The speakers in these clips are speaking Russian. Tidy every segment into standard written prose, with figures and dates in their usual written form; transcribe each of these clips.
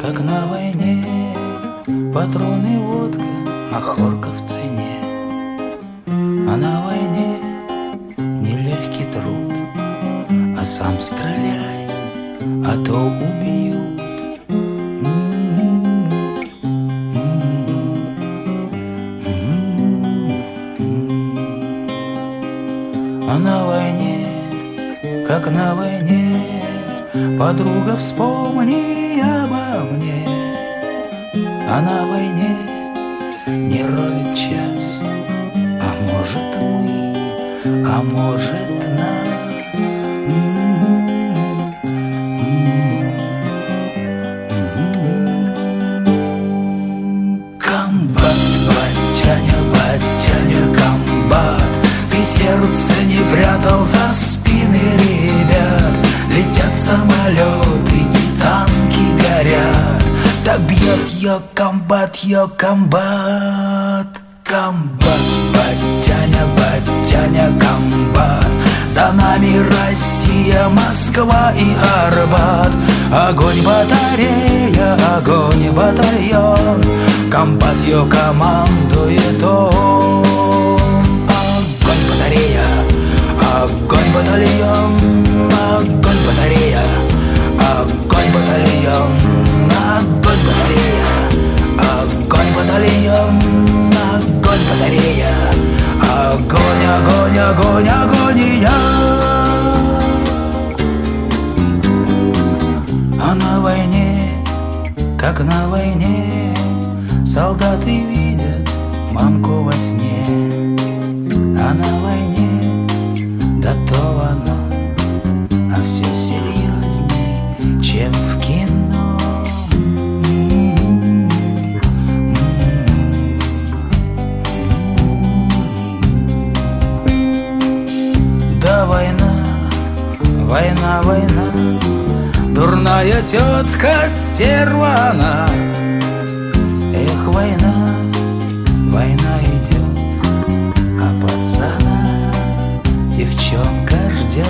как на войне, патроны, водка, махорка в цене. А на войне нелегкий труд, а сам стреляй, а то убьют. А на войне, как на войне, подруга, вспомни обо мне. А на войне не ровен час, а может мы, а может нас. Комбат, батяня, комбат, ты сердце не прятал за спины ребят. Летят самолеты и танки горят. Так бьет ее комбат, комбат, батяня, комбат. За нами Россия, Москва и Арбат. Огонь батарея, огонь батальон, комбат ее командует он. Огонь батарея, огонь батальон, огонь батарея, огонь батальон, огонь батарея, огонь батальон, огонь батарея, огонь, огонь, огонь, агония. А на войне, как на войне, солдаты видят мамку во сне. А на войне, да то оно, а все серьезней, чем в кино. Да война, дурная тетка стерва она. Эх, война идет, а пацана девчонка ждет.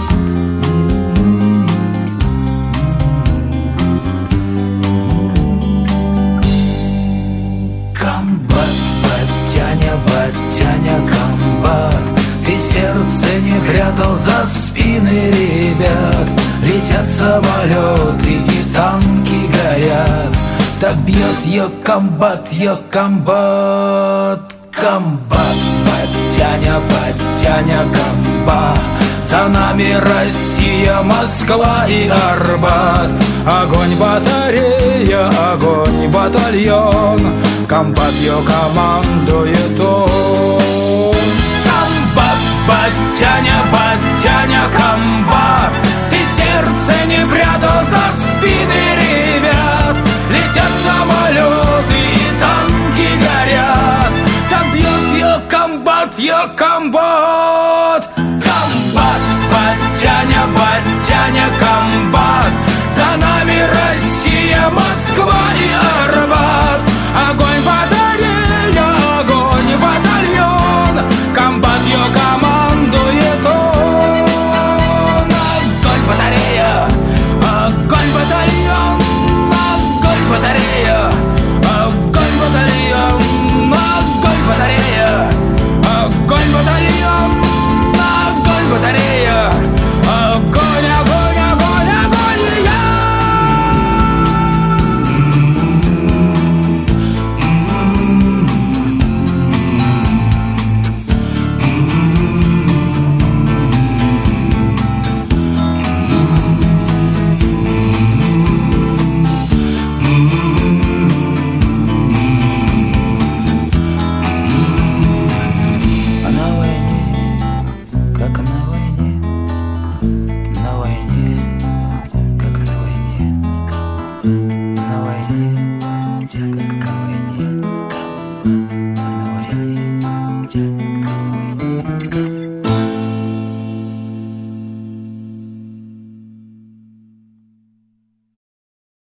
Комбат, батяня, комбат, ты сердце не прятал за спины ребят. Летят самолеты и танки горят. Так бьет ее комбат, комбат, батяня, комбат. За нами Россия, Москва и Арбат. Огонь батарея, огонь батальон, комбат ее командует он. Комбат, батяня, комбат, ты сердце не прятал за спины ребят. Летят самолеты и танки горят. Так бьет ее комбат, комбат, батяня, комбат.